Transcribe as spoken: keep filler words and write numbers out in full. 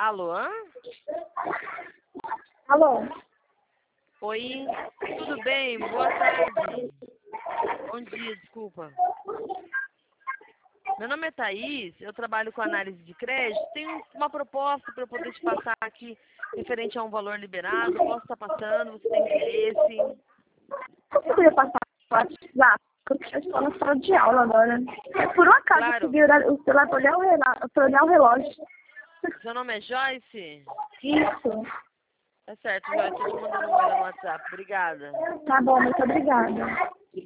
Alô? Alô? Oi, tudo bem? Boa tarde. Bom dia, desculpa. Meu nome é Thaís, eu trabalho com análise de crédito. Tenho uma proposta para eu poder te passar aqui referente a um valor liberado. Posso estar passando, você tem interesse? Eu poderia passar o WhatsApp, porque eu estou na sala de aula agora. É por um acaso Claro. eu segui o celular para olhar o rela- pra olhar o relógio. Seu nome é Joyce? Isso. Tá certo, Joyce, eu te mandando um oi lá no WhatsApp. Obrigada. Tá bom, muito obrigada.